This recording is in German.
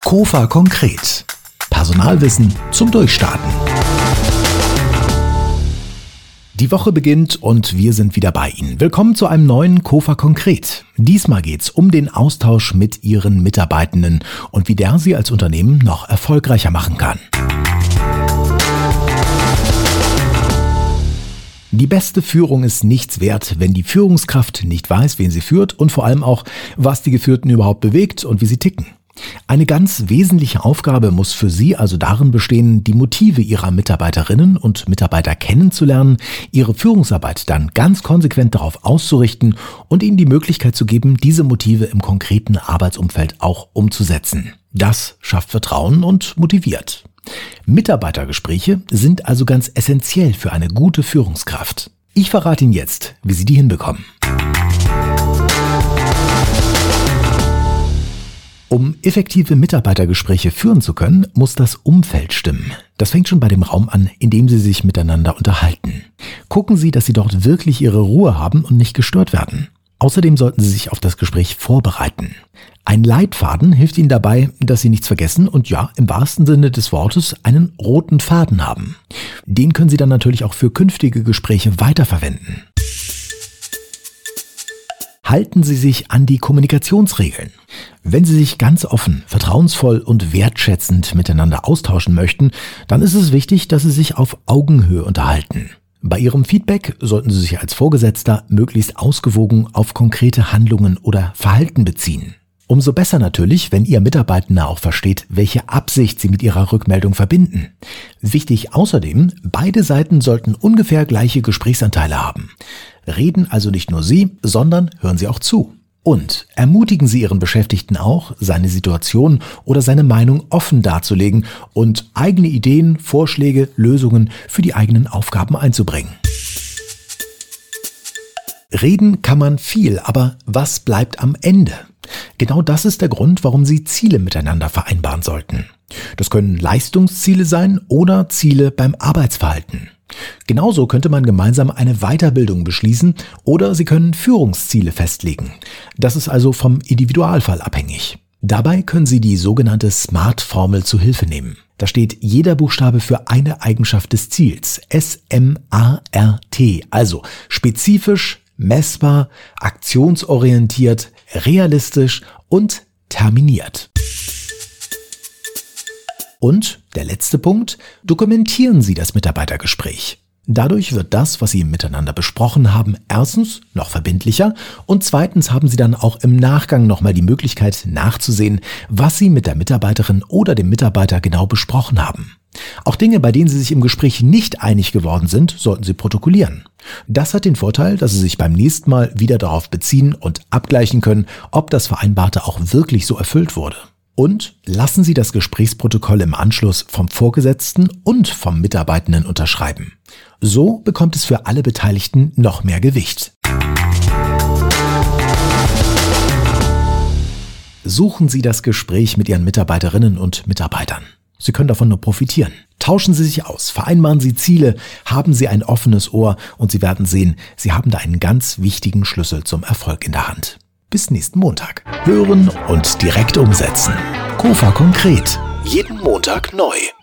KOFA konkret. Personalwissen zum Durchstarten. Die Woche beginnt und wir sind wieder bei Ihnen. Willkommen zu einem neuen KOFA konkret. Diesmal geht's um den Austausch mit Ihren Mitarbeitenden und wie der Sie als Unternehmen noch erfolgreicher machen kann. Die beste Führung ist nichts wert, wenn die Führungskraft nicht weiß, wen sie führt und vor allem auch, was die Geführten überhaupt bewegt und wie sie ticken. Eine ganz wesentliche Aufgabe muss für Sie also darin bestehen, die Motive Ihrer Mitarbeiterinnen und Mitarbeiter kennenzulernen, Ihre Führungsarbeit dann ganz konsequent darauf auszurichten und ihnen die Möglichkeit zu geben, diese Motive im konkreten Arbeitsumfeld auch umzusetzen. Das schafft Vertrauen und motiviert. Mitarbeitergespräche sind also ganz essentiell für eine gute Führungskraft. Ich verrate Ihnen jetzt, wie Sie die hinbekommen. Um effektive Mitarbeitergespräche führen zu können, muss das Umfeld stimmen. Das fängt schon bei dem Raum an, in dem Sie sich miteinander unterhalten. Gucken Sie, dass Sie dort wirklich Ihre Ruhe haben und nicht gestört werden. Außerdem sollten Sie sich auf das Gespräch vorbereiten. Ein Leitfaden hilft Ihnen dabei, dass Sie nichts vergessen und ja, im wahrsten Sinne des Wortes einen roten Faden haben. Den können Sie dann natürlich auch für künftige Gespräche weiterverwenden. Halten Sie sich an die Kommunikationsregeln. Wenn Sie sich ganz offen, vertrauensvoll und wertschätzend miteinander austauschen möchten, dann ist es wichtig, dass Sie sich auf Augenhöhe unterhalten. Bei Ihrem Feedback sollten Sie sich als Vorgesetzter möglichst ausgewogen auf konkrete Handlungen oder Verhalten beziehen. Umso besser natürlich, wenn Ihr Mitarbeitender auch versteht, welche Absicht Sie mit Ihrer Rückmeldung verbinden. Wichtig außerdem, beide Seiten sollten ungefähr gleiche Gesprächsanteile haben. Reden also nicht nur Sie, sondern hören Sie auch zu. Und ermutigen Sie Ihren Beschäftigten auch, seine Situation oder seine Meinung offen darzulegen und eigene Ideen, Vorschläge, Lösungen für die eigenen Aufgaben einzubringen. Reden kann man viel, aber was bleibt am Ende? Genau das ist der Grund, warum Sie Ziele miteinander vereinbaren sollten. Das können Leistungsziele sein oder Ziele beim Arbeitsverhalten. Genauso könnte man gemeinsam eine Weiterbildung beschließen oder Sie können Führungsziele festlegen. Das ist also vom Individualfall abhängig. Dabei können Sie die sogenannte SMART-Formel zu Hilfe nehmen. Da steht jeder Buchstabe für eine Eigenschaft des Ziels. S-M-A-R-T. Also spezifisch, messbar, aktionsorientiert, realistisch und terminiert. Und der letzte Punkt, dokumentieren Sie das Mitarbeitergespräch. Dadurch wird das, was Sie miteinander besprochen haben, erstens noch verbindlicher und zweitens haben Sie dann auch im Nachgang nochmal die Möglichkeit nachzusehen, was Sie mit der Mitarbeiterin oder dem Mitarbeiter genau besprochen haben. Auch Dinge, bei denen Sie sich im Gespräch nicht einig geworden sind, sollten Sie protokollieren. Das hat den Vorteil, dass Sie sich beim nächsten Mal wieder darauf beziehen und abgleichen können, ob das Vereinbarte auch wirklich so erfüllt wurde. Und lassen Sie das Gesprächsprotokoll im Anschluss vom Vorgesetzten und vom Mitarbeitenden unterschreiben. So bekommt es für alle Beteiligten noch mehr Gewicht. Suchen Sie das Gespräch mit Ihren Mitarbeiterinnen und Mitarbeitern. Sie können davon nur profitieren. Tauschen Sie sich aus, vereinbaren Sie Ziele, haben Sie ein offenes Ohr und Sie werden sehen, Sie haben da einen ganz wichtigen Schlüssel zum Erfolg in der Hand. Bis nächsten Montag. Hören und direkt umsetzen. KOFA konkret. Jeden Montag neu.